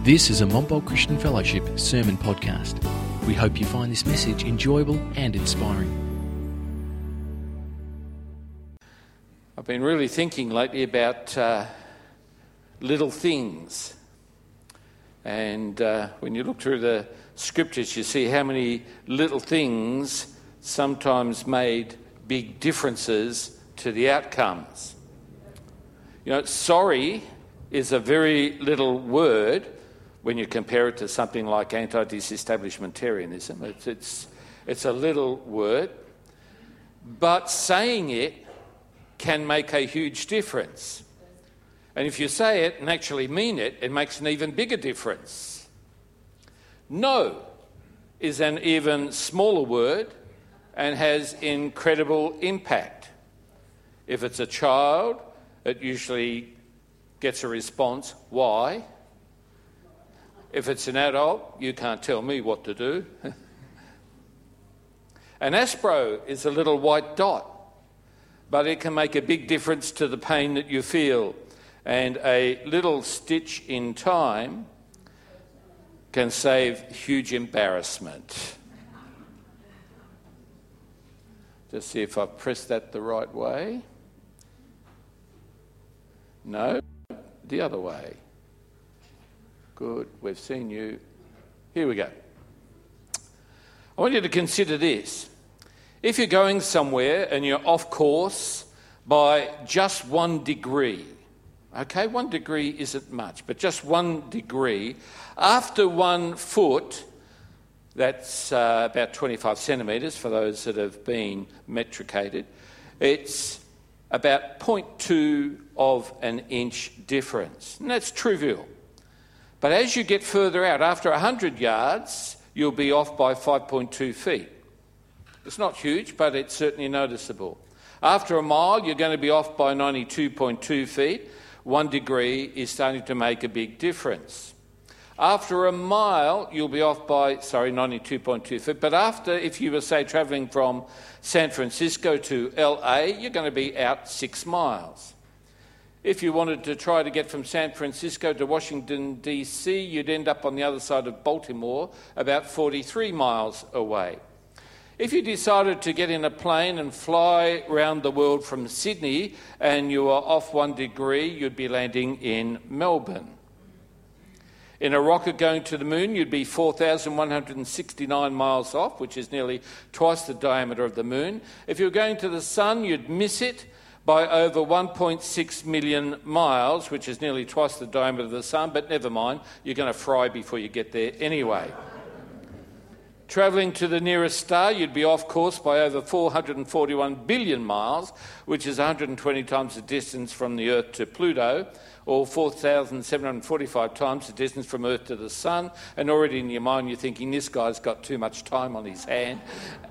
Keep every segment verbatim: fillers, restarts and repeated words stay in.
This is a Montbult Christian Fellowship sermon podcast. We hope you find this message enjoyable and inspiring. I've been really thinking lately about uh, little things. And uh, when you look through the scriptures, you see how many little things sometimes made big differences to the outcomes. You know, sorry is a very little word when you compare it to something like anti-disestablishmentarianism. It's, it's, it's a little word, but saying it can make a huge difference. And if you say it and actually mean it, it makes an even bigger difference. No is an even smaller word and has incredible impact. If it's a child, it usually gets a response, why? If it's an adult, you can't tell me what to do. An aspro is a little white dot, but it can make a big difference to the pain that you feel. And a little stitch in time can save huge embarrassment. Just see if I've pressed that the right way. No, the other way. Good, we've seen you. Here we go. I want you to consider this. If you're going somewhere and you're off course by just one degree, okay, one degree isn't much, but just one degree, after one foot, that's uh, about twenty-five centimetres for those that have been metricated, it's about zero point two of an inch difference. And that's trivial. But as you get further out, after one hundred yards, you'll be off by five point two feet. It's not huge, but it's certainly noticeable. After a mile, you're going to be off by ninety-two point two feet. One degree is starting to make a big difference. After a mile, you'll be off by, sorry, ninety-two point two feet. But after, if you were, say, travelling from San Francisco to L A, you're going to be out six miles. If you wanted to try to get from San Francisco to Washington, D C, you'd end up on the other side of Baltimore, about forty-three miles away. If you decided to get in a plane and fly around the world from Sydney and you were off one degree, you'd be landing in Melbourne. In a rocket going to the moon, you'd be four thousand one hundred sixty-nine miles off, which is nearly twice the diameter of the moon. If you were going to the sun, you'd miss it by over one point six million miles, which is nearly twice the diameter of the sun, but never mind, you're going to fry before you get there anyway. Travelling to the nearest star, you'd be off course by over four hundred forty-one billion miles, which is one hundred twenty times the distance from the Earth to Pluto, or four thousand seven hundred forty-five times the distance from Earth to the Sun. And already in your mind, you're thinking, this guy's got too much time on his hand.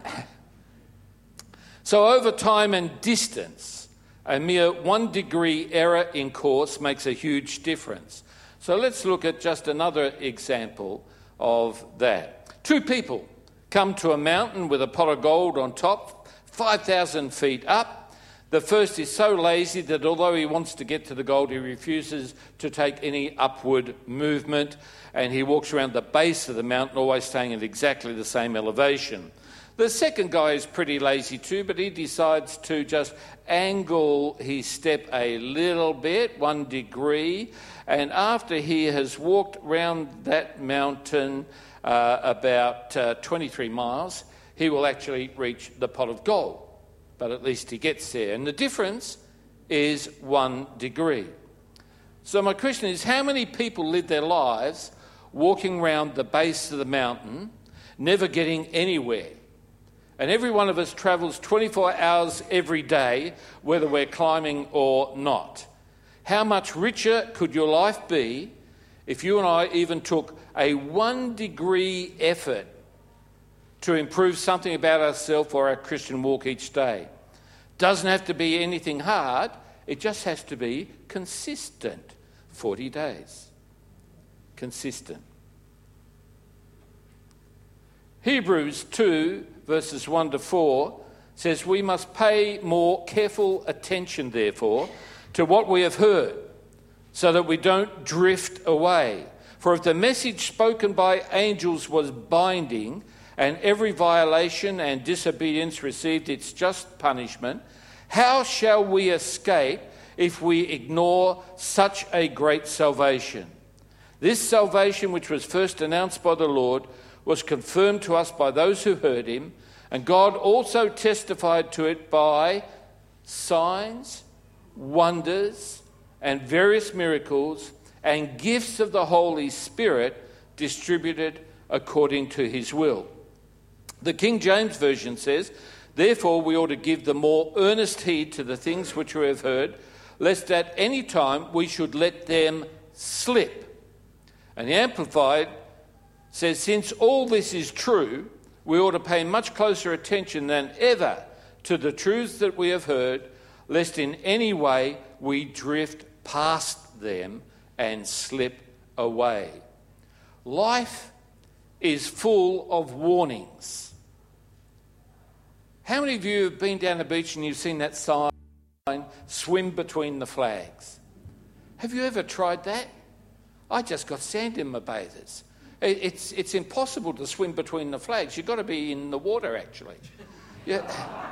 So over time and distance, a mere one degree error in course makes a huge difference. So let's look at just another example of that. Two people come to a mountain with a pot of gold on top, five thousand feet up. The first is so lazy that although he wants to get to the gold, he refuses to take any upward movement, and he walks around the base of the mountain, always staying at exactly the same elevation. The second guy is pretty lazy too, but he decides to just angle his step a little bit, one degree, and after he has walked round that mountain uh, about uh, twenty-three miles, he will actually reach the pot of gold. But at least he gets there. And the difference is one degree. So my question is, how many people live their lives walking around the base of the mountain, never getting anywhere? And every one of us travels twenty-four hours every day, whether we're climbing or not. How much richer could your life be if you and I even took a one degree effort to improve something about ourselves or our Christian walk each day? Doesn't have to be anything hard, it just has to be consistent. forty days. Consistent. Hebrews two, verses one to four, says, "We must pay more careful attention, therefore, to what we have heard, so that we don't drift away. For if the message spoken by angels was binding, and every violation and disobedience received its just punishment, how shall we escape if we ignore such a great salvation? This salvation, which was first announced by the Lord, was confirmed to us by those who heard him, and God also testified to it by signs, wonders, and various miracles, and gifts of the Holy Spirit distributed according to his will. The King James Version says, therefore we ought to give the more earnest heed to the things which we have heard, lest at any time we should let them slip. And the Amplified says, since all this is true, we ought to pay much closer attention than ever to the truths that we have heard, lest in any way we drift past them and slip away. Life is full of warnings. How many of you have been down the beach and you've seen that sign, swim between the flags? Have you ever tried that? I just got sand in my bathers. It's, it's impossible to swim between the flags. You've got to be in the water, actually. Yeah.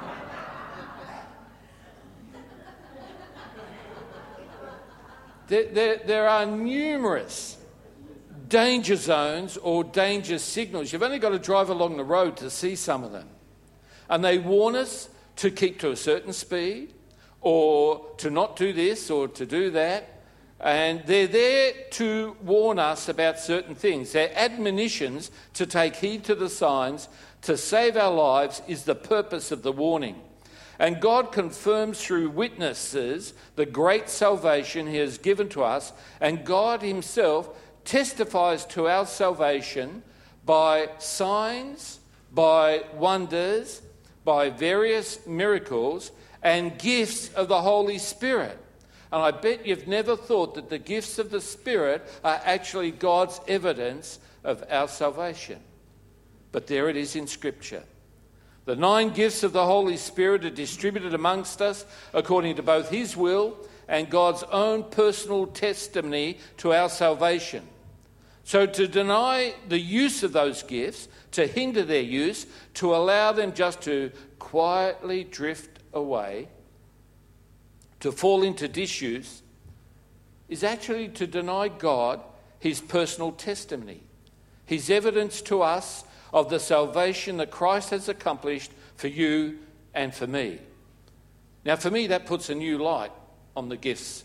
There, there, there are numerous danger zones or danger signals. You've only got to drive along the road to see some of them. And they warn us to keep to a certain speed, or to not do this or to do that. And they're there to warn us about certain things. They're admonitions to take heed to the signs, to save our lives is the purpose of the warning. And God confirms through witnesses the great salvation he has given to us, and God himself testifies to our salvation by signs, by wonders, by various miracles, and gifts of the Holy Spirit. And I bet you've never thought that the gifts of the Spirit are actually God's evidence of our salvation. But there it is in Scripture. The nine gifts of the Holy Spirit are distributed amongst us according to both his will and God's own personal testimony to our salvation. So to deny the use of those gifts, to hinder their use, to allow them just to quietly drift away, to fall into disuse, is actually to deny God his personal testimony, his evidence to us of the salvation that Christ has accomplished for you and for me. Now, for me, that puts a new light on the gifts.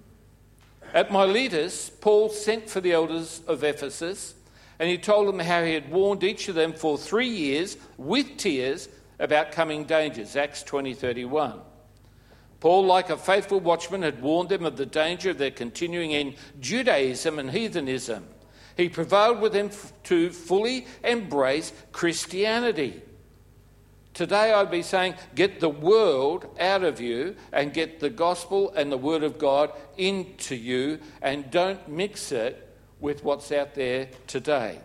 At Miletus, Paul sent for the elders of Ephesus, and he told them how he had warned each of them for three years with tears about coming dangers, Acts twenty thirty-one. Paul, like a faithful watchman, had warned them of the danger of their continuing in Judaism and heathenism. He prevailed with them to fully embrace Christianity. Today I'd be saying, get the world out of you and get the gospel and the word of God into you, and don't mix it with what's out there today.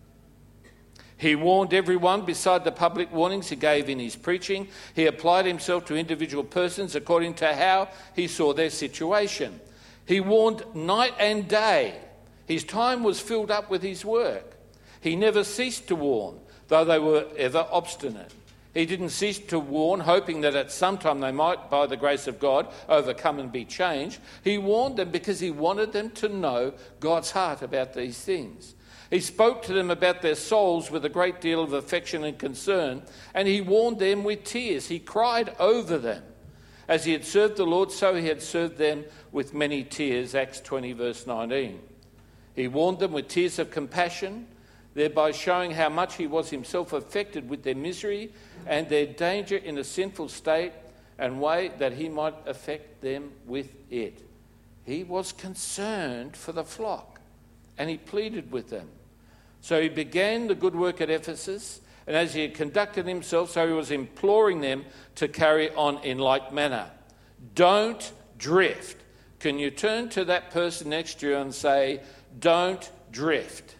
He warned everyone beside the public warnings he gave in his preaching. He applied himself to individual persons according to how he saw their situation. He warned night and day. His time was filled up with his work. He never ceased to warn, though they were ever obstinate. He didn't cease to warn, hoping that at some time they might, by the grace of God, overcome and be changed. He warned them because he wanted them to know God's heart about these things. He spoke to them about their souls with a great deal of affection and concern, and he warned them with tears. He cried over them. As he had served the Lord, so he had served them with many tears, Acts twenty, verse nineteen. He warned them with tears of compassion, thereby showing how much he was himself affected with their misery and their danger in a sinful state, and way that he might affect them with it. He was concerned for the flock, and he pleaded with them. So he began the good work at Ephesus, and as he had conducted himself, so he was imploring them to carry on in like manner. Don't drift. Can you turn to that person next to you and say, don't drift?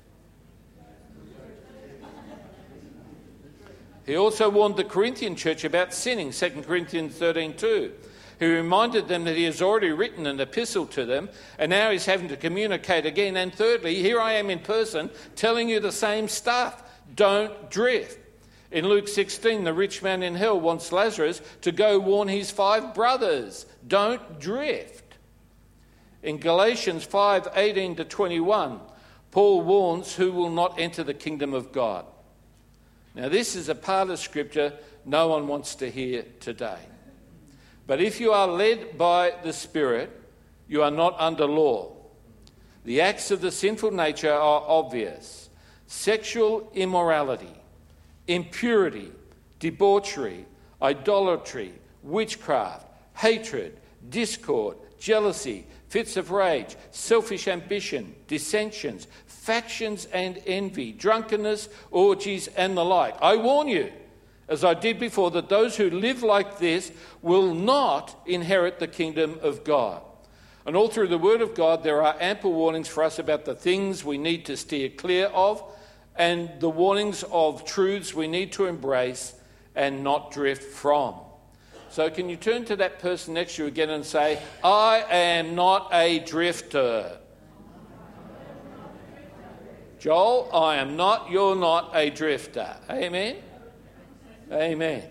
He also warned the Corinthian church about sinning, Second Corinthians thirteen two. He reminded them that he has already written an epistle to them, and now he's having to communicate again. And thirdly, here I am in person telling you the same stuff. Don't drift. In Luke sixteen, the rich man in hell wants Lazarus to go warn his five brothers. Don't drift. In Galatians five eighteen to twenty-one, Paul warns who will not enter the kingdom of God. Now, this is a part of Scripture no one wants to hear today. But if you are led by the Spirit, you are not under law. The acts of the sinful nature are obvious: sexual immorality, impurity, debauchery, idolatry, witchcraft, hatred, discord, jealousy, fits of rage, selfish ambition, dissensions, factions and envy, drunkenness, orgies and the like. I warn you, as I did before, that those who live like this will not inherit the kingdom of God. And all through the Word of God, there are ample warnings for us about the things we need to steer clear of, and the warnings of truths we need to embrace and not drift from. So can you turn to that person next to you again and say, I am not a drifter. Joel, I am not, you're not a drifter. Amen? Amen.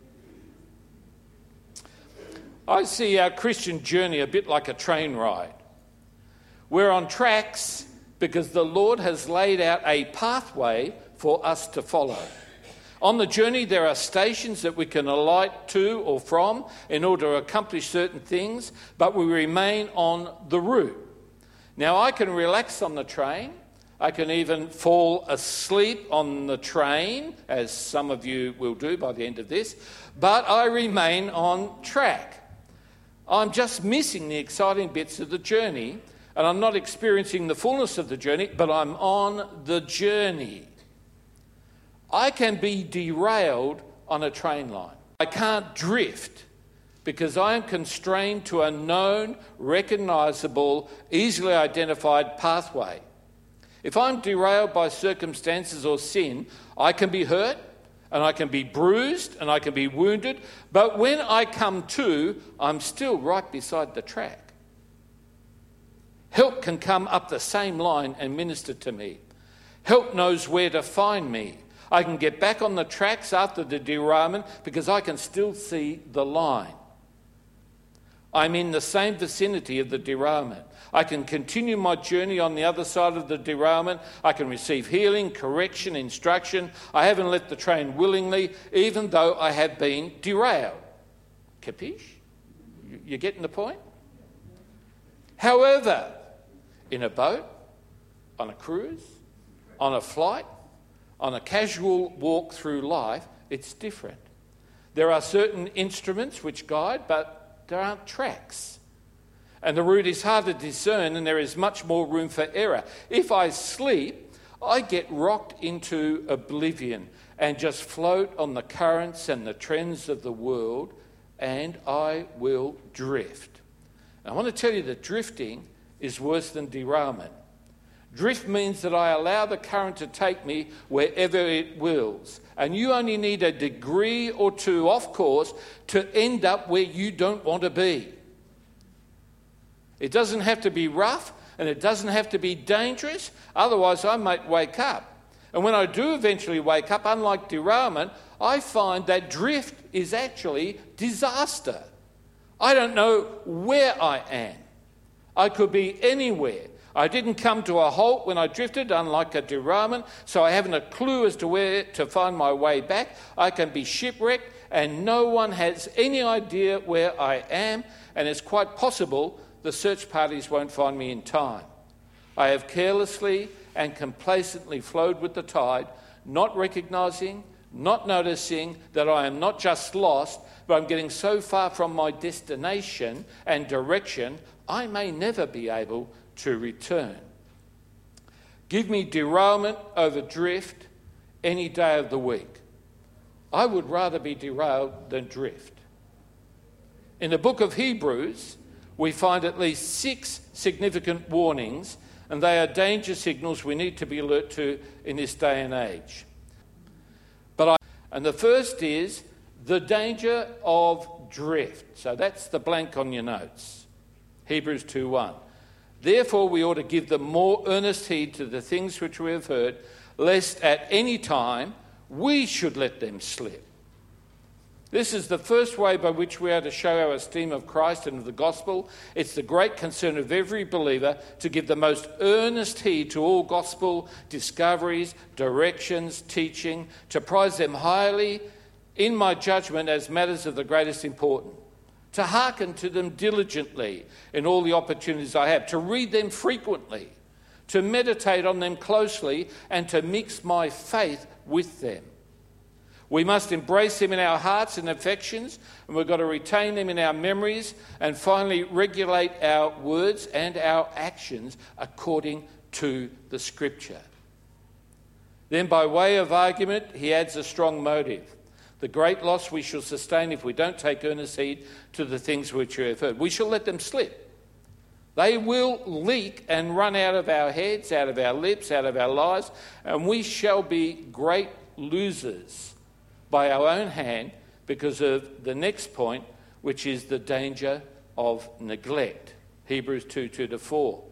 I see our Christian journey a bit like a train ride. We're on tracks because the Lord has laid out a pathway for us to follow. On the journey, there are stations that we can alight to or from in order to accomplish certain things, but we remain on the route. Now, I can relax on the train. I can even fall asleep on the train, as some of you will do by the end of this, but I remain on track. I'm just missing the exciting bits of the journey, and I'm not experiencing the fullness of the journey, but I'm on the journey. I can be derailed on a train line. I can't drift because I am constrained to a known, recognisable, easily identified pathway. If I'm derailed by circumstances or sin, I can be hurt and I can be bruised and I can be wounded, but when I come to, I'm still right beside the track. Help can come up the same line and minister to me. Help knows where to find me. I can get back on the tracks after the derailment because I can still see the line. I'm in the same vicinity of the derailment. I can continue my journey on the other side of the derailment. I can receive healing, correction, instruction. I haven't left the train willingly, even though I have been derailed. Capiche? You getting the point? However, in a boat, on a cruise, on a flight, on a casual walk through life, it's different. There are certain instruments which guide, but there aren't tracks. And the route is hard to discern, and there is much more room for error. If I sleep, I get rocked into oblivion and just float on the currents and the trends of the world, and I will drift. I want to tell you that drifting is worse than derailment. Drift means that I allow the current to take me wherever it wills. And you only need a degree or two off course to end up where you don't want to be. It doesn't have to be rough and it doesn't have to be dangerous. Otherwise, I might wake up. And when I do eventually wake up, unlike derailment, I find that drift is actually disaster. I don't know where I am. I could be anywhere. I didn't come to a halt when I drifted, unlike a derailment, so I haven't a clue as to where to find my way back. I can be shipwrecked and no one has any idea where I am, and it's quite possible the search parties won't find me in time. I have carelessly and complacently flowed with the tide, not recognising, not noticing that I am not just lost, but I'm getting so far from my destination and direction, I may never be able to return. Give me derailment over drift any day of the week. I would rather be derailed than drift. In the book of Hebrews, we find at least six significant warnings, and they are danger signals we need to be alert to in this day and age. But I, and the first is the danger of drift. So that's the blank on your notes. Hebrews two one. Therefore we ought to give them more earnest heed to the things which we have heard, lest at any time we should let them slip. This is the first way by which we are to show our esteem of Christ and of the gospel. It's the great concern of every believer to give the most earnest heed to all gospel discoveries, directions, teaching, to prize them highly in my judgment as matters of the greatest importance, to hearken to them diligently in all the opportunities I have, to read them frequently, to meditate on them closely, and to mix my faith with them. We must embrace them in our hearts and affections, and we've got to retain them in our memories, and finally regulate our words and our actions according to the Scripture. Then by way of argument, he adds a strong motive. The great loss we shall sustain if we don't take earnest heed to the things which we have heard. We shall let them slip. They will leak and run out of our heads, out of our lips, out of our lives, and we shall be great losers by our own hand because of the next point, which is the danger of neglect. Hebrews two, two to four.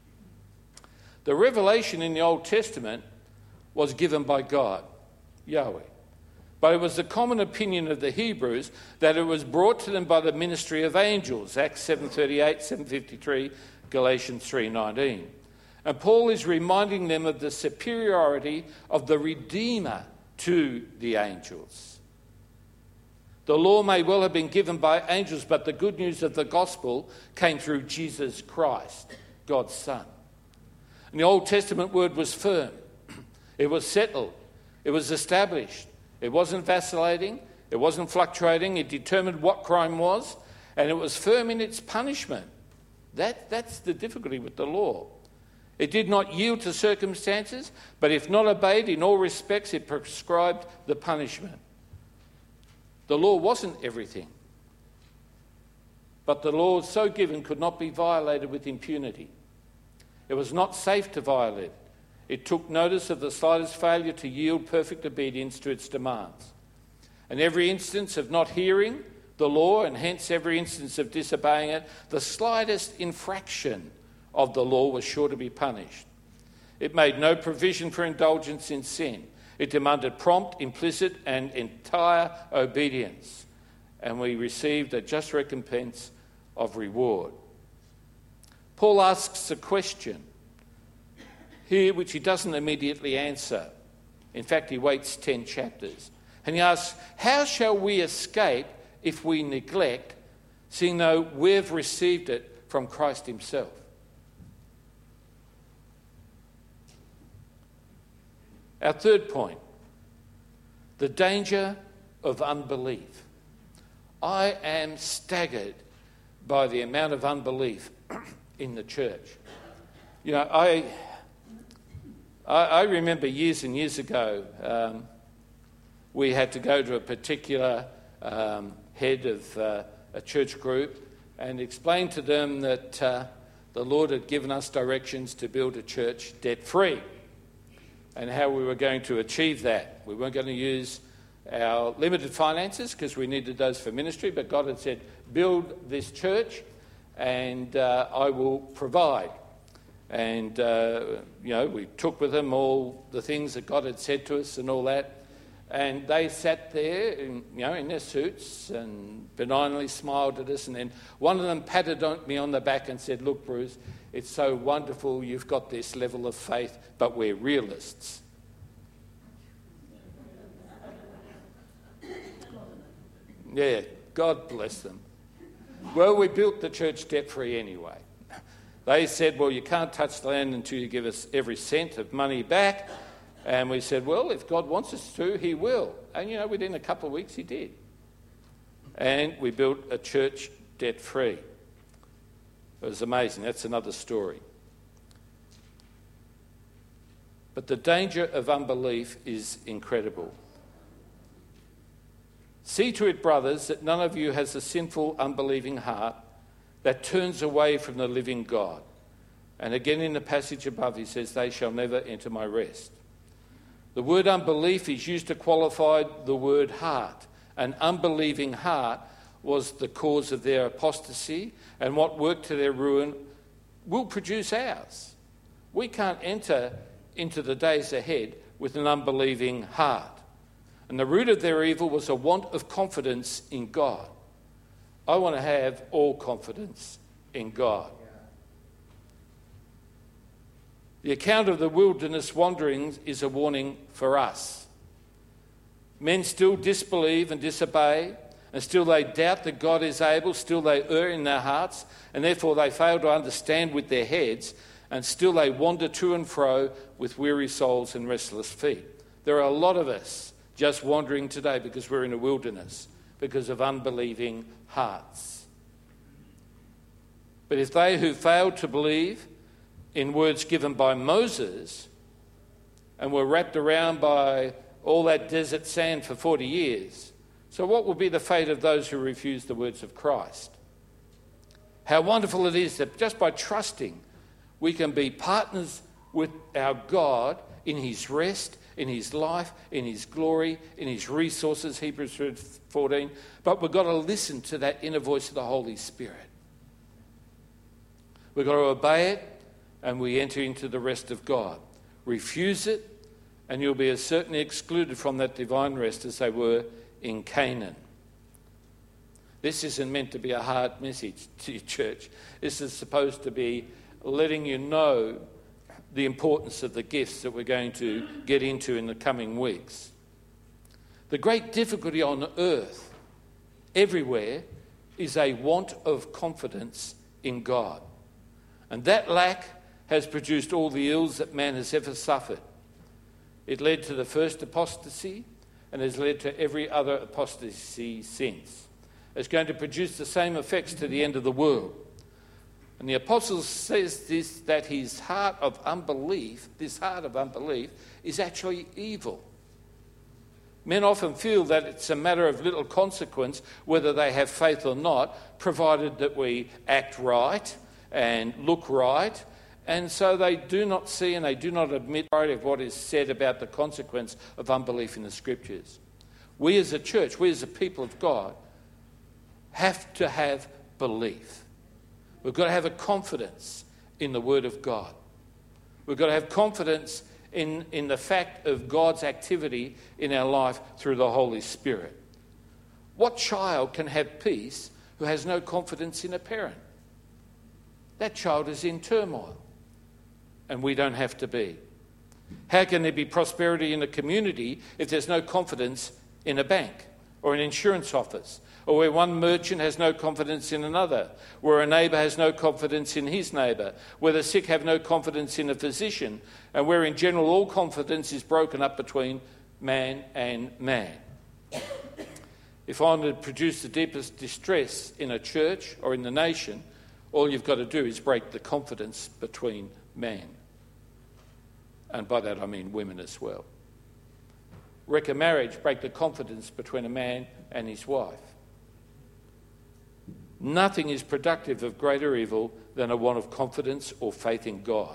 The revelation in the Old Testament was given by God, Yahweh. But it was the common opinion of the Hebrews that it was brought to them by the ministry of angels, Acts seven thirty-eight, seven fifty-three, Galatians three nineteen. And Paul is reminding them of the superiority of the Redeemer to the angels. The law may well have been given by angels, but the good news of the gospel came through Jesus Christ, God's Son. And the Old Testament word was firm. It was settled. It was established. It wasn't vacillating. It wasn't fluctuating. It determined what crime was, and it was firm in its punishment. That, that's the difficulty with the law. It did not yield to circumstances, but if not obeyed in all respects, it prescribed the punishment. The law wasn't everything, but the law so given could not be violated with impunity. It was not safe to violate it. It took notice of the slightest failure to yield perfect obedience to its demands. And every instance of not hearing the law, and hence every instance of disobeying it, the slightest infraction of the law was sure to be punished. It made no provision for indulgence in sin. It demanded prompt, implicit, and entire obedience. And we received a just recompense of reward. Paul asks a question here which he doesn't immediately answer. In fact, he waits ten chapters. And he asks, how shall we escape if we neglect, seeing though we've received it from Christ himself? Our third point, the danger of unbelief. I am staggered by the amount of unbelief in the church. You know, I I, I remember years and years ago, um, we had to go to a particular um, head of uh, a church group and explain to them that uh, the Lord had given us directions to build a church debt-free, and how we were going to achieve that. We weren't going to use our limited finances because we needed those for ministry, but God had said, build this church and uh, I will provide. And, uh, you know, we took with them all the things that God had said to us and all that. And they sat there, in, you know, in their suits and benignly smiled at us. And then one of them patted on me on the back and said, look, Bruce, it's so wonderful you've got this level of faith, but we're realists. Yeah, God bless them. Well, we built the church debt-free anyway. They said, well, you can't touch the land until you give us every cent of money back. And we said, well, if God wants us to, he will. And, you know, within a couple of weeks he did. And we built a church debt-free. It was amazing. That's another story. But the danger of unbelief is incredible. See to it, brothers, that none of you has a sinful, unbelieving heart that turns away from the living God. And again in the passage above he says, they shall never enter my rest. The word unbelief is used to qualify the word heart. An unbelieving heart was the cause of their apostasy, and what worked to their ruin will produce ours. We can't enter into the days ahead with an unbelieving heart. And the root of their evil was a want of confidence in God. I want to have all confidence in God. The account of the wilderness wanderings is a warning for us. Men still disbelieve and disobey, and still they doubt that God is able, still they err in their hearts, and therefore they fail to understand with their heads, and still they wander to and fro with weary souls and restless feet. There are a lot of us just wandering today because we're in a wilderness, because of unbelieving hearts. But if they who failed to believe in words given by Moses and were wrapped around by all that desert sand for forty years, so what will be the fate of those who refuse the words of Christ? How wonderful it is that just by trusting, we can be partners with our God in his rest, in his life, in his glory, in his resources, Hebrews fourteen. But we've got to listen to that inner voice of the Holy Spirit. We've got to obey it, and we enter into the rest of God. Refuse it, and you'll be as certainly excluded from that divine rest as they were in Canaan. This isn't meant to be a hard message to your church. This is supposed to be letting you know the importance of the gifts that we're going to get into in the coming weeks. The great difficulty on earth, everywhere, is a want of confidence in God. And that lack has produced all the ills that man has ever suffered. It led to the first apostasy and has led to every other apostasy since. It's going to produce the same effects to the end of the world. And the apostle says this, that his heart of unbelief, this heart of unbelief, is actually evil. Men often feel that it's a matter of little consequence whether they have faith or not, provided that we act right and look right. And so they do not see and they do not admit of what is said about the consequence of unbelief in the Scriptures. We as a church, we as a people of God, have to have belief. We've got to have a confidence in the Word of God. We've got to have confidence in, in the fact of God's activity in our life through the Holy Spirit. What child can have peace who has no confidence in a parent? That child is in turmoil, and we don't have to be. How can there be prosperity in a community if there's no confidence in a bank or an insurance office, or where one merchant has no confidence in another, where a neighbour has no confidence in his neighbour, where the sick have no confidence in a physician, and where in general all confidence is broken up between man and man? If I want to produce the deepest distress in a church or in the nation, all you've got to do is break the confidence between man. And by that I mean women as well. Wreck a marriage, break the confidence between a man and his wife. Nothing is productive of greater evil than a want of confidence or faith in God.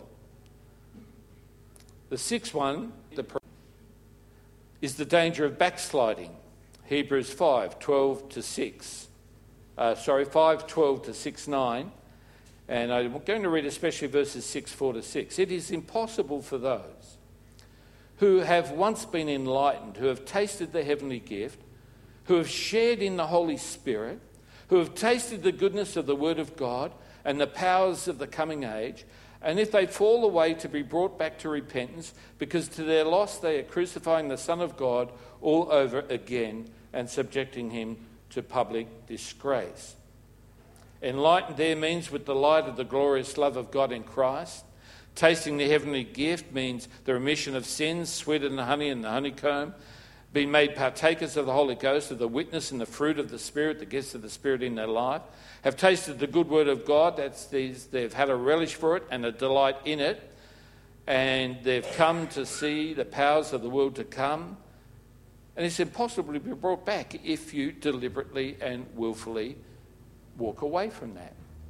The sixth one is the danger of backsliding. Hebrews five, twelve to six. Uh, sorry, five, twelve to six, nine. And I'm going to read especially verses six, four to six. It is impossible for those who have once been enlightened, who have tasted the heavenly gift, who have shared in the Holy Spirit, who have tasted the goodness of the Word of God and the powers of the coming age, and if they fall away, to be brought back to repentance, because to their loss they are crucifying the Son of God all over again and subjecting him to public disgrace. Enlightened there means with the light of the glorious love of God in Christ. Tasting the heavenly gift means the remission of sins, sweeter than the honey and the honeycomb. Being made partakers of the Holy Ghost, of the witness and the fruit of the Spirit, the gifts of the Spirit in their life. Have tasted the good word of God. That's these, they've had a relish for it and a delight in it. And they've come to see the powers of the world to come. And it's impossible to be brought back if you deliberately and willfully walk away from that.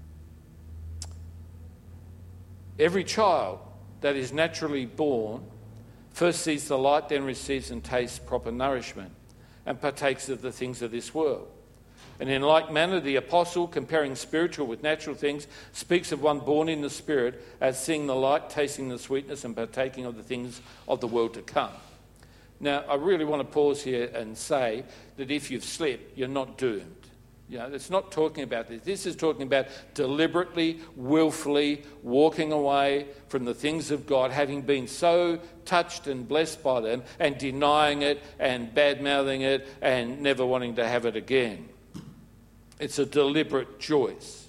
Every child that is naturally born first sees the light, then receives and tastes proper nourishment, and partakes of the things of this world. And in like manner, the apostle, comparing spiritual with natural things, speaks of one born in the Spirit as seeing the light, tasting the sweetness, and partaking of the things of the world to come. Now, I really want to pause here and say that if you've slipped, you're not doomed. You know, it's not talking about this. This is talking about deliberately, willfully walking away from the things of God, having been so touched and blessed by them, and denying it and bad-mouthing it and never wanting to have it again. It's a deliberate choice.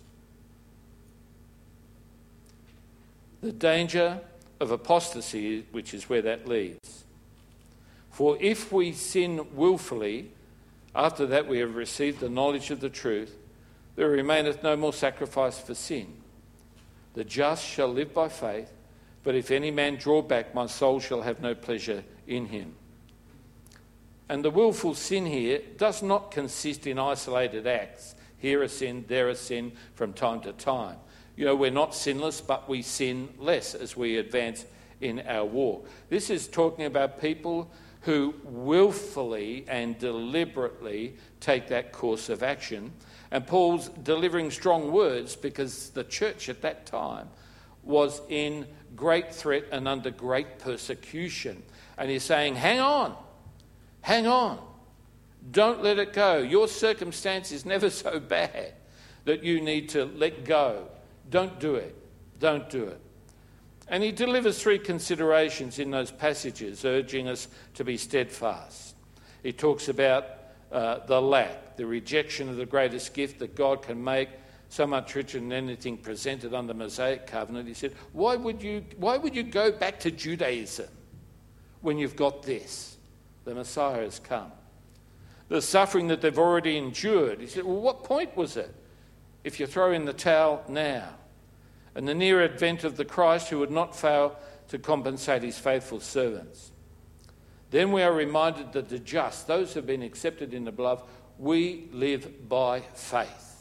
The danger of apostasy, which is where that leads. For if we sin willfully, after that we have received the knowledge of the truth, there remaineth no more sacrifice for sin. The just shall live by faith, but if any man draw back, my soul shall have no pleasure in him. And the willful sin here does not consist in isolated acts. Here a sin, there a sin, from time to time. You know, we're not sinless, but we sin less as we advance in our walk. This is talking about people who willfully and deliberately take that course of action. And Paul's delivering strong words because the church at that time was in great threat and under great persecution. And he's saying, hang on, hang on. Don't let it go. Your circumstance is never so bad that you need to let go. Don't do it. Don't do it. And he delivers three considerations in those passages, urging us to be steadfast. He talks about uh, the lack, the rejection of the greatest gift that God can make, so much richer than anything presented under the Mosaic covenant. He said, why would you, why would you go back to Judaism when you've got this? The Messiah has come. The suffering that they've already endured. He said, well, what point was it if you throw in the towel now? And the near advent of the Christ who would not fail to compensate his faithful servants. Then we are reminded that the just, those who have been accepted in the beloved, we live by faith.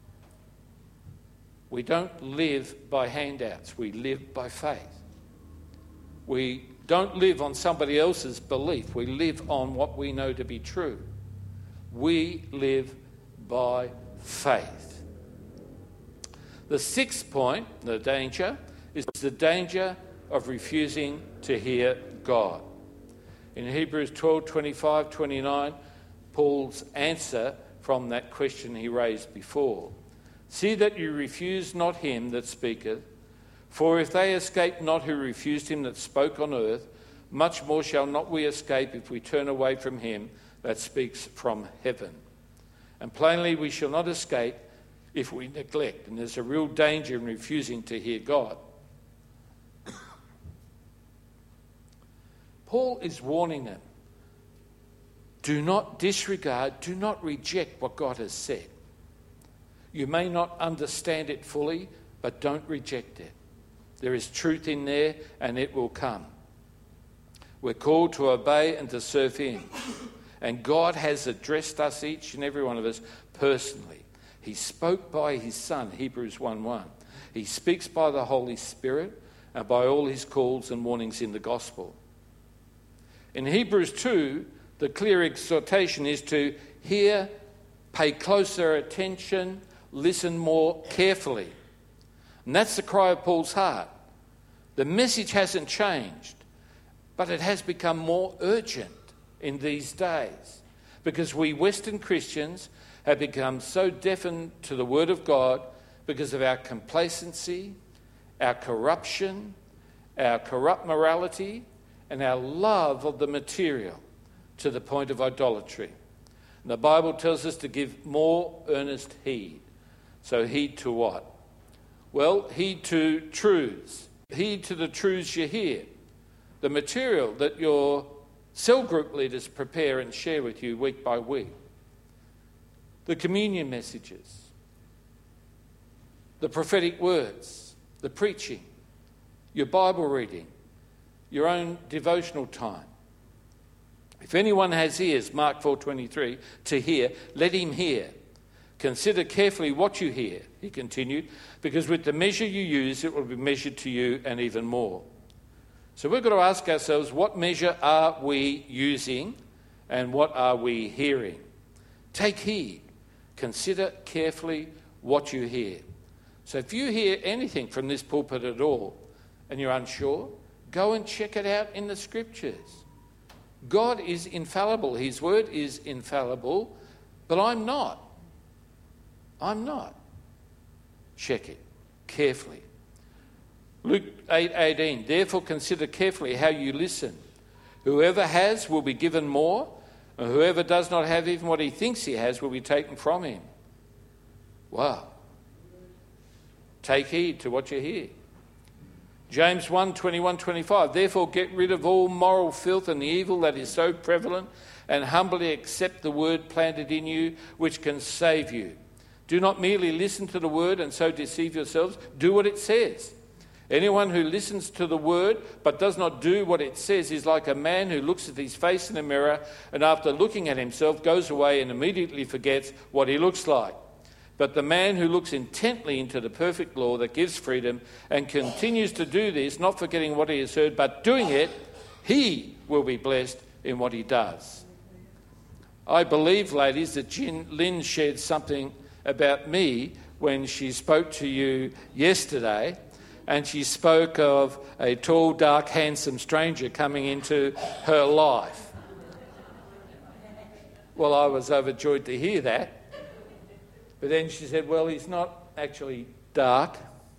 We don't live by handouts, we live by faith. We don't live on somebody else's belief, we live on what we know to be true. We live by faith. The sixth point, the danger, is the danger of refusing to hear God. In Hebrews twelve, twenty-five, twenty-nine, Paul's answer from that question he raised before. See that you refuse not him that speaketh, for if they escape not who refused him that spoke on earth, much more shall not we escape if we turn away from him that speaks from heaven. And plainly we shall not escape if we neglect, and there's a real danger in refusing to hear God. Paul is warning them, do not disregard, do not reject what God has said. You may not understand it fully, but don't reject it. There is truth in there, and it will come. We're called to obey and to serve him. And God has addressed us, each and every one of us, personally. He spoke by his Son, Hebrews one one. He speaks by the Holy Spirit and by all his calls and warnings in the gospel. In Hebrews two, the clear exhortation is to hear, pay closer attention, listen more carefully. And that's the cry of Paul's heart. The message hasn't changed, but it has become more urgent in these days because we Western Christians have become so deafened to the word of God because of our complacency, our corruption, our corrupt morality, and our love of the material to the point of idolatry. And the Bible tells us to give more earnest heed. So heed to what? Well, heed to truths. Heed to the truths you hear. The material that your cell group leaders prepare and share with you week by week. The communion messages, the prophetic words, the preaching, your Bible reading, your own devotional time. If anyone has ears, Mark four twenty-three, to hear, let him hear. Consider carefully what you hear, he continued, because with the measure you use, it will be measured to you and even more. So we've got to ask ourselves, what measure are we using and what are we hearing? Take heed. Consider carefully what you hear. So if you hear anything from this pulpit at all and you're unsure, go and check it out in the Scriptures. God is infallible. His word is infallible, but I'm not. I'm not. Check it carefully. Luke eight eighteen, therefore consider carefully how you listen. Whoever has will be given more, and whoever does not have even what he thinks he has will be taken from him. Wow. Take heed to what you hear. James one twenty-one twenty-five, therefore get rid of all moral filth and the evil that is so prevalent, and humbly accept the word planted in you, which can save you. Do not merely listen to the word and so deceive yourselves. Do what it says. Anyone who listens to the word but does not do what it says is like a man who looks at his face in a mirror and after looking at himself goes away and immediately forgets what he looks like. But the man who looks intently into the perfect law that gives freedom and continues to do this, not forgetting what he has heard but doing it, he will be blessed in what he does. I believe, ladies, that Jean, Lynn shared something about me when she spoke to you yesterday. And she spoke of a tall, dark, handsome stranger coming into her life. Well, I was overjoyed to hear that. But then she said, well, he's not actually dark.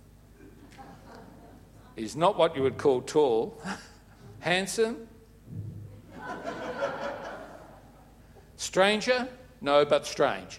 He's not what you would call tall. Handsome? Stranger? No, but strange.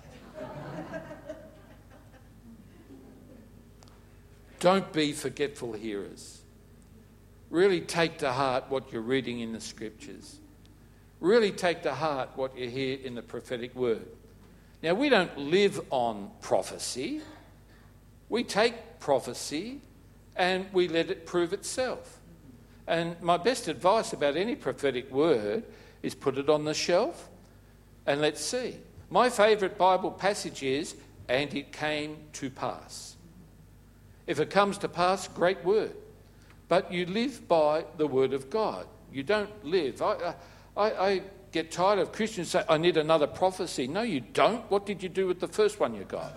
Don't be forgetful hearers. Really take to heart what you're reading in the Scriptures. Really take to heart what you hear in the prophetic word. Now, we don't live on prophecy. We take prophecy and we let it prove itself. And my best advice about any prophetic word is put it on the shelf and let's see. My favourite Bible passage is, and it came to pass. If it comes to pass, great word. But you live by the word of God. You don't live. I, I, I get tired of Christians say, I need another prophecy. No, you don't. What did you do with the first one you got?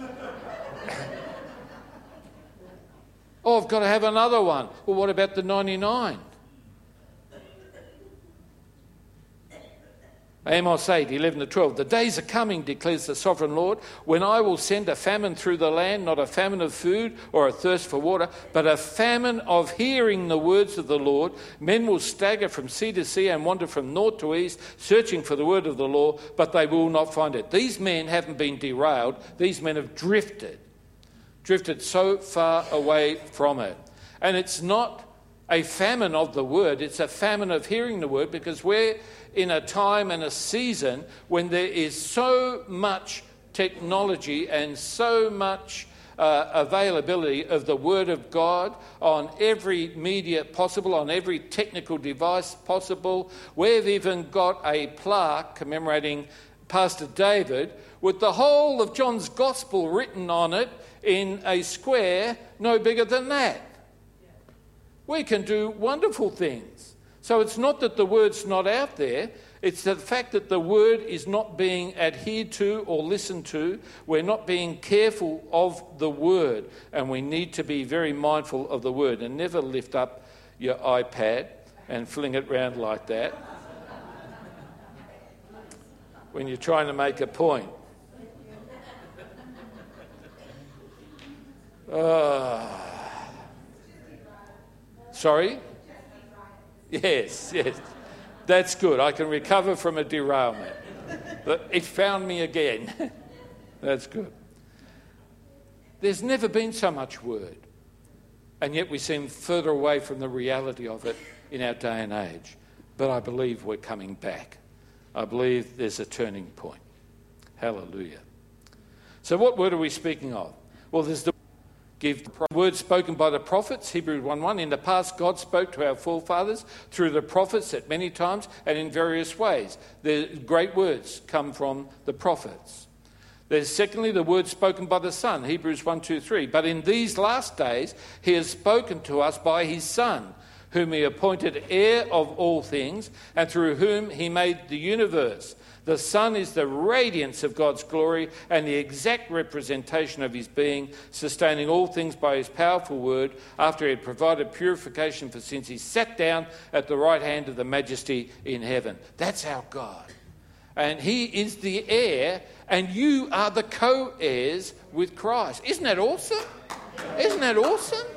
Oh, I've got to have another one. Well, what about the ninety-nine? Amos eight, eleven to twelve. The days are coming, declares the sovereign Lord, when I will send a famine through the land, not a famine of food or a thirst for water, but a famine of hearing the words of the Lord. Men will stagger from sea to sea and wander from north to east, searching for the word of the law, but they will not find it. These men haven't been derailed. These men have drifted, drifted so far away from it. And it's not a famine of the word, it's a famine of hearing the word, because we're in a time and a season when there is so much technology and so much uh, availability of the Word of God on every media possible, on every technical device possible. We've even got a plaque commemorating Pastor David with the whole of John's Gospel written on it in a square no bigger than that. We can do wonderful things. So it's not that the word's not out there, it's the fact that the word is not being adhered to or listened to. We're not being careful of the word, and we need to be very mindful of the word and never lift up your iPad and fling it round like that when you're trying to make a point. Uh, sorry? Yes, yes. That's good. I can recover from a derailment. But it found me again. That's good. There's never been so much word. And yet we seem further away from the reality of it in our day and age. But I believe we're coming back. I believe there's a turning point. Hallelujah. So what word are we speaking of? Well, there's the Give the word spoken by the prophets, Hebrews one one. In the past, God spoke to our forefathers through the prophets at many times and in various ways. The great words come from the prophets. There's secondly the word spoken by the Son, Hebrews one two three. But in these last days, he has spoken to us by his Son, whom he appointed heir of all things, and through whom he made the universe. The Son is the radiance of God's glory and the exact representation of his being, sustaining all things by his powerful word. After he had provided purification for sins, he sat down at the right hand of the Majesty in heaven. That's our God. And he is the heir, and you are the co-heirs with Christ. Isn't that awesome? Isn't that awesome?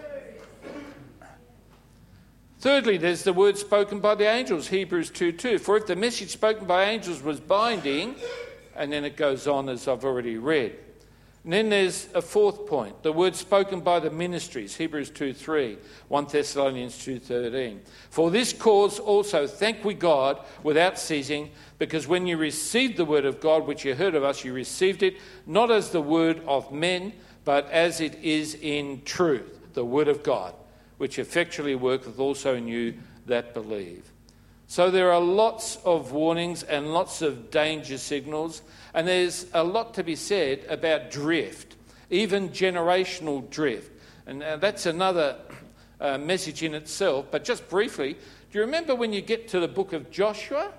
Thirdly, there's the word spoken by the angels, Hebrews two two. For if the message spoken by angels was binding, and then it goes on as I've already read. And then there's a fourth point, the word spoken by the ministries, Hebrews two three, First Thessalonians two thirteen. For this cause also thank we God without ceasing, because when you received the word of God, which you heard of us, you received it not as the word of men, but as it is in truth, the word of God, which effectually worketh also in you that believe. So there are lots of warnings and lots of danger signals, and there's a lot to be said about drift, even generational drift. And uh, that's another uh, message in itself. But just briefly, do you remember when you get to the book of Joshua?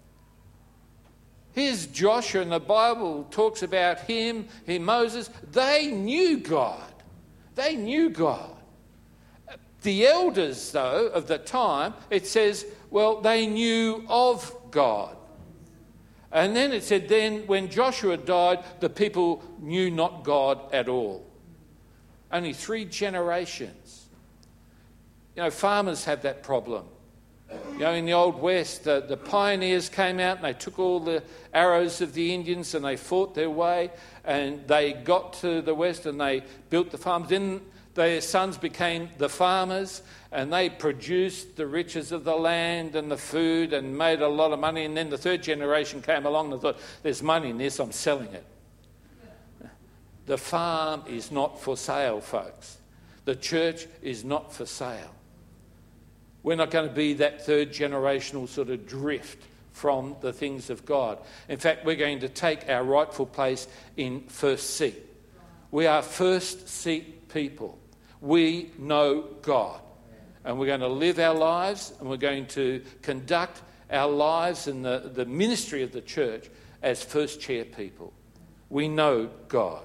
Here's Joshua, and the Bible talks about him, him, Moses. They knew God. They knew God. The elders, though, of the time, it says, well, they knew of God. And then it said, then when Joshua died, the people knew not God at all. Only three generations. You know, farmers have that problem. You know, in the Old West, the, the pioneers came out and they took all the arrows of the Indians and they fought their way, and they got to the West and they built the farms. Then their sons became the farmers, and they produced the riches of the land and the food and made a lot of money. And then the third generation came along and thought, there's money in this, I'm selling it. The farm is not for sale, folks. The church is not for sale. We're not going to be that third generational sort of drift from the things of God. In fact, we're going to take our rightful place in first seat. We are first seat people. We know God, and we're going to live our lives, and we're going to conduct our lives and the, the ministry of the church as first chair people. We know God.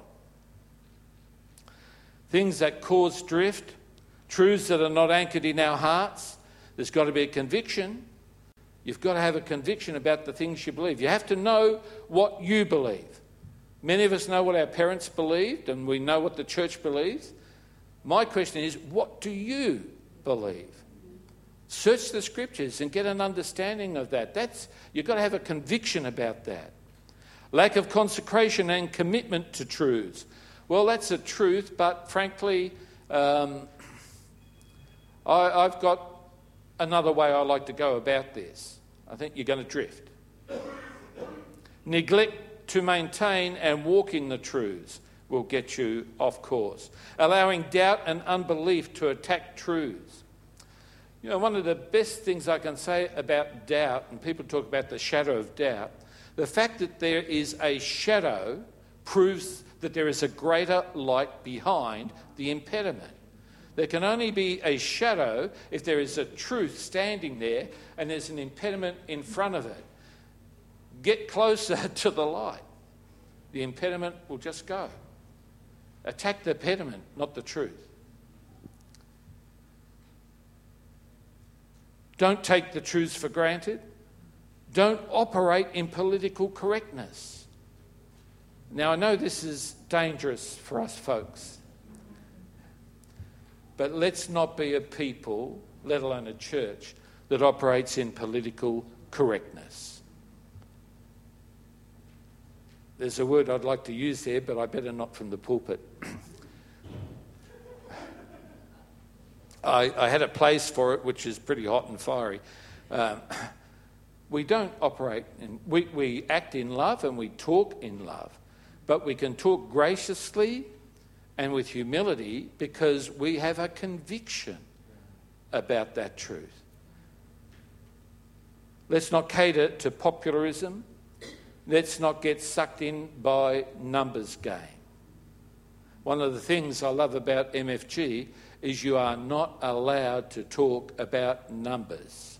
Things that cause drift, truths that are not anchored in our hearts. There's got to be a conviction. You've got to have a conviction about the things you believe. You have to know what you believe. Many of us know what our parents believed, and we know what the church believes. My question is, what do you believe? Search the scriptures and get an understanding of that. That's, you've got to have a conviction about that. Lack of consecration and commitment to truths. Well, that's a truth, but frankly, um, I, I've got another way I like to go about this. I think you're going to drift. Neglect to maintain and walk in the truths will get you off course. Allowing doubt and unbelief to attack truths. You know, one of the best things I can say about doubt, and people talk about the shadow of doubt, the fact that there is a shadow proves that there is a greater light behind the impediment. There can only be a shadow if there is a truth standing there and there's an impediment in front of it. Get closer to the light. The impediment will just go. Attack the impediment, not the truth. Don't take the truths for granted. Don't operate in political correctness. Now, I know this is dangerous for us folks, but let's not be a people, let alone a church, that operates in political correctness. There's a word I'd like to use there, but I better not from the pulpit. I, I had a place for it, which is pretty hot and fiery. Um, we don't operate, in, we, we act in love and we talk in love, but we can talk graciously and with humility because we have a conviction about that truth. Let's not cater to popularism. Let's not get sucked in by numbers game. One of the things I love about M F G is you are not allowed to talk about numbers.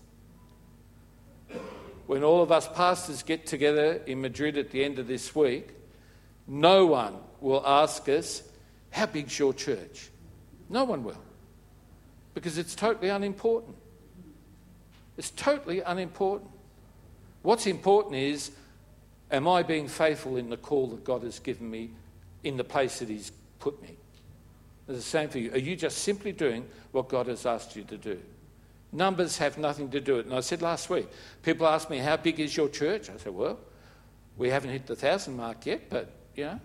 When all of us pastors get together in Madrid at the end of this week, no one will ask us, how big's your church? No one will. Because it's totally unimportant. It's totally unimportant. What's important is, am I being faithful in the call that God has given me in the place that he's put me? It's the same for you. Are you just simply doing what God has asked you to do? Numbers have nothing to do with it. And I said last week, people ask me, how big is your church? I said, well, we haven't hit the thousand mark yet, but, you know.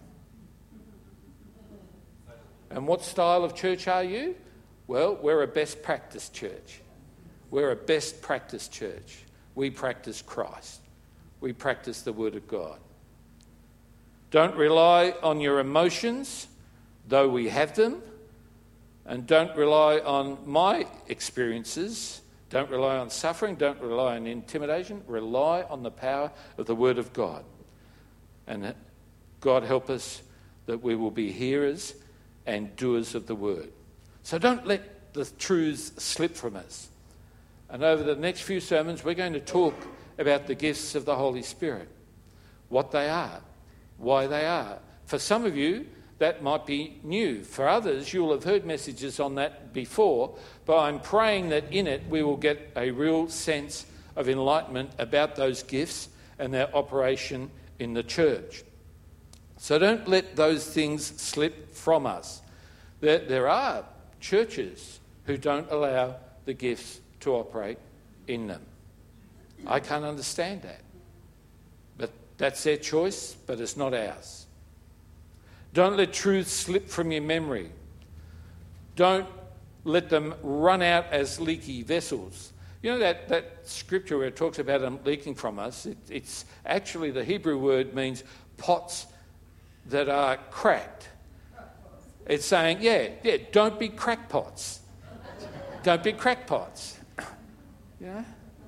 And what style of church are you? Well, we're a best practice church. We're a best practice church. We practice Christ. We practice the Word of God. Don't rely on your emotions, though we have them. And don't rely on my experiences. Don't rely on suffering. Don't rely on intimidation. Rely on the power of the Word of God. And God help us that we will be hearers and doers of the Word. So don't let the truths slip from us. And over the next few sermons, we're going to talk about the gifts of the Holy Spirit, what they are, why they are. For some of you, that might be new. For others, you'll have heard messages on that before, but I'm praying that in it we will get a real sense of enlightenment about those gifts and their operation in the church. So don't let those things slip from us. There, there are churches who don't allow the gifts to operate in them. I can't understand that. But that's their choice, but it's not ours. Don't let truth slip from your memory. Don't let them run out as leaky vessels. You know that, that scripture where it talks about them leaking from us, it, it's actually the Hebrew word means pots that are cracked. It's saying, yeah, yeah, don't be crackpots. Don't be crackpots. Yeah?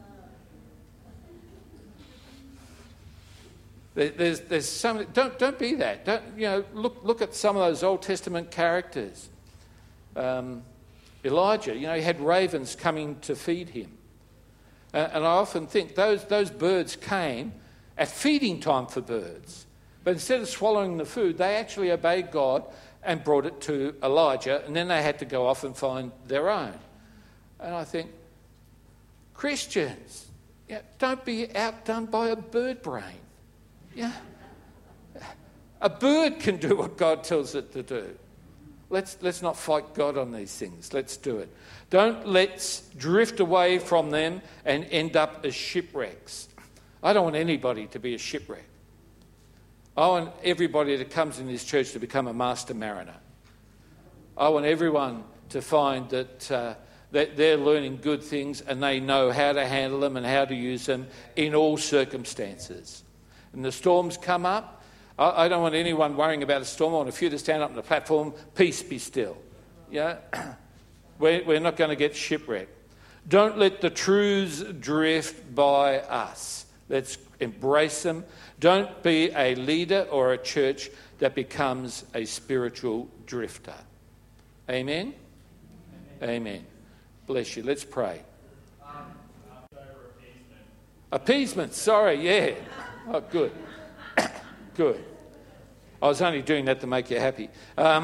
There's, there's some. Don't don't be that. Don't you know? Look look at some of those Old Testament characters. Um, Elijah, you know, he had ravens coming to feed him, and, and I often think those those birds came at feeding time for birds, but instead of swallowing the food, they actually obeyed God and brought it to Elijah, and then they had to go off and find their own. And I think, Christians, yeah, don't be outdone by a bird brain. Yeah, a bird can do what God tells it to do. Let's let's not fight God on these things. Let's do it. Don't let's drift away from them and end up as shipwrecks. I don't want anybody to be a shipwreck. I want everybody that comes in this church to become a master mariner. I want everyone to find that uh, that they're learning good things and they know how to handle them and how to use them in all circumstances. And the storms come up, I, I don't want anyone worrying about a storm. I want a few to stand up on the platform, peace be still. Yeah, we're, we're not going to get shipwrecked. Don't let the truths drift by us. Let's embrace them. Don't be a leader or a church that becomes a spiritual drifter. Amen? Amen. Amen. Bless you. Let's pray. Um, appeasement. appeasement. Sorry, yeah. Oh, good. Good. I was only doing that to make you happy. Um,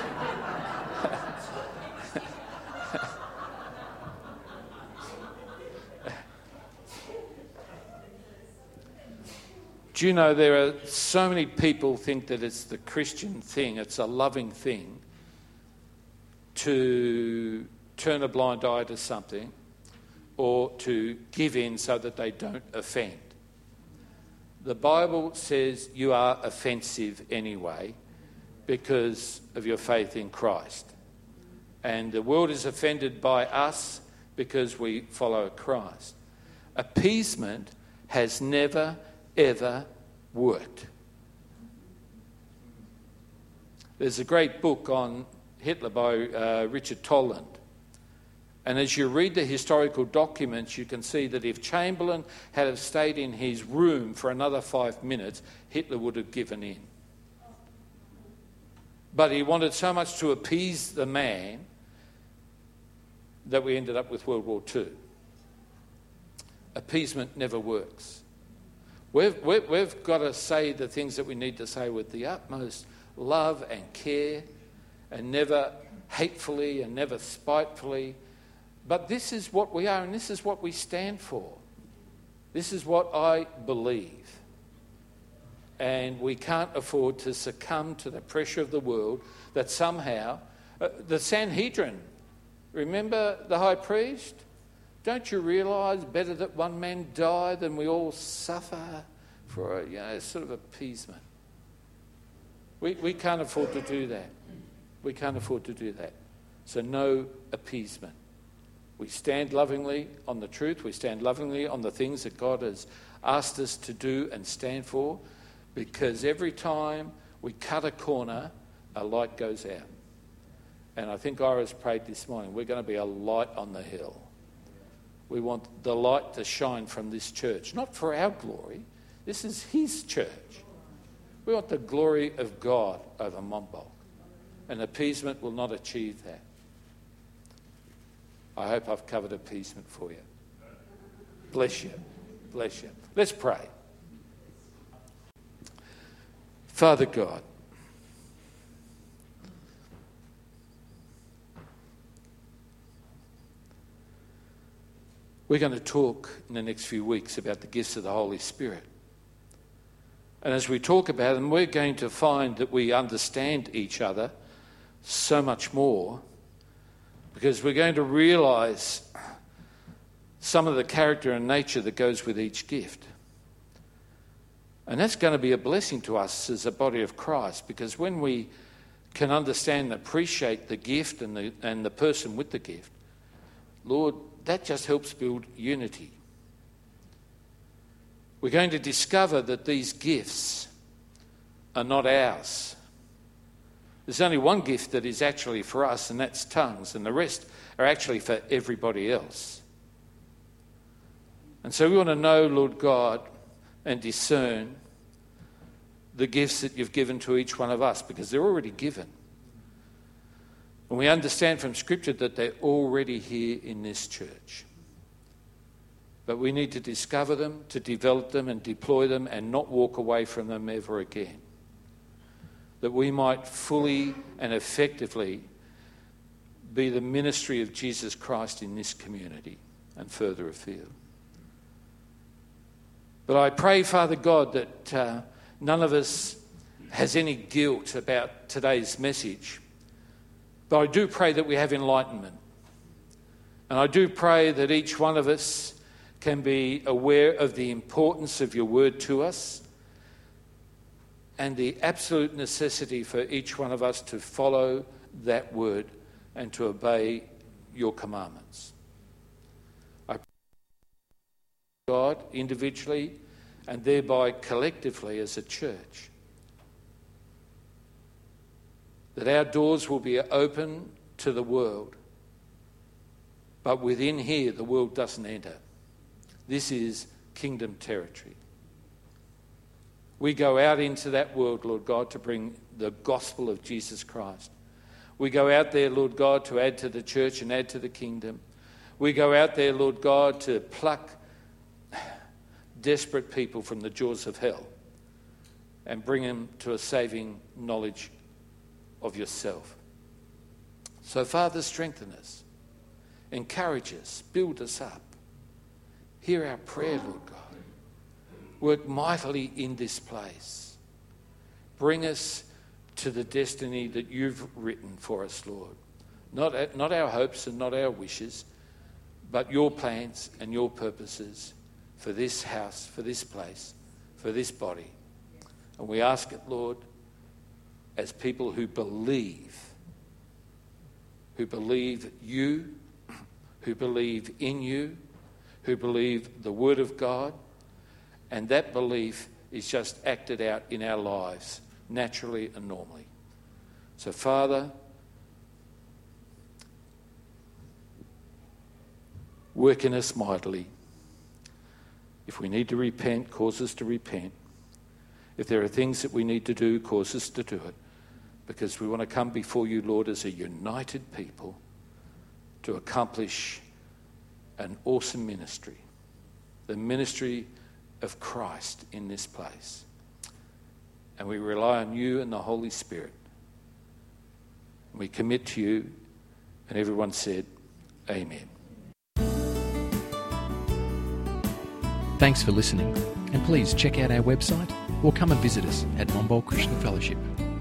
do you know there are so many people think that it's the Christian thing, it's a loving thing to turn a blind eye to something or to give in so that they don't offend. The Bible says you are offensive anyway because of your faith in Christ. And the world is offended by us because we follow Christ. Appeasement has never, ever worked. There's a great book on Hitler by uh, Richard Toland. And as you read the historical documents, you can see that if Chamberlain had have stayed in his room for another five minutes, Hitler would have given in. But he wanted so much to appease the man that we ended up with World War Two. Appeasement never works. We've, we've, we've got to say the things that we need to say with the utmost love and care, and never hatefully and never spitefully. But this is what we are, and this is what we stand for. This is what I believe. And we can't afford to succumb to the pressure of the world that somehow... Uh, the Sanhedrin, remember the high priest? Don't you realise better that one man die than we all suffer for a, you know, sort of appeasement? We, we can't afford to do that. We can't afford to do that. So no appeasement. We stand lovingly on the truth. We stand lovingly on the things that God has asked us to do and stand for, because every time we cut a corner, a light goes out. And I think Ira's prayed this morning, we're going to be a light on the hill. We want the light to shine from this church, not for our glory. This is his church. We want the glory of God over Monbulk. And appeasement will not achieve that. I hope I've covered appeasement for you. Bless you. Bless you. Let's pray. Father God, we're going to talk in the next few weeks about the gifts of the Holy Spirit. And as we talk about them, we're going to find that we understand each other so much more, because we're going to realise some of the character and nature that goes with each gift. And that's going to be a blessing to us as a body of Christ, because when we can understand and appreciate the gift and the, and the person with the gift, Lord, that just helps build unity. We're going to discover that these gifts are not ours. There's only one gift that is actually for us, and that's tongues, and the rest are actually for everybody else. And so we want to know, Lord God, and discern the gifts that you've given to each one of us, because they're already given. And we understand from Scripture that they're already here in this church. But we need to discover them, to develop them and deploy them, and not walk away from them ever again. That we might fully and effectively be the ministry of Jesus Christ in this community and further afield. But I pray, Father God, that uh, none of us has any guilt about today's message. But I do pray that we have enlightenment. And I do pray that each one of us can be aware of the importance of your word to us and the absolute necessity for each one of us to follow that word and to obey your commandments. I pray, God, individually and thereby collectively as a church, that our doors will be open to the world, but within here the world doesn't enter. This is kingdom territory. We go out into that world, Lord God, to bring the gospel of Jesus Christ. We go out there, Lord God, to add to the church and add to the kingdom. We go out there, Lord God, to pluck desperate people from the jaws of hell and bring them to a saving knowledge of yourself. So, Father, strengthen us, encourage us, build us up. Hear our prayer, Lord God. Work mightily in this place. Bring us to the destiny that you've written for us, Lord. Not, not our hopes and not our wishes, but your plans and your purposes for this house, for this place, for this body. And we ask it, Lord, as people who believe, who believe you, who believe in you, who believe the word of God, and that belief is just acted out in our lives, naturally and normally. So, Father, work in us mightily. If we need to repent, cause us to repent. If there are things that we need to do, cause us to do it. Because we want to come before you, Lord, as a united people, to accomplish an awesome ministry, the ministry of Christ in this place. And we rely on you and the Holy Spirit. We commit to you, and everyone said, Amen. Thanks for listening, and please check out our website or come and visit us at Monbulk Christian Fellowship.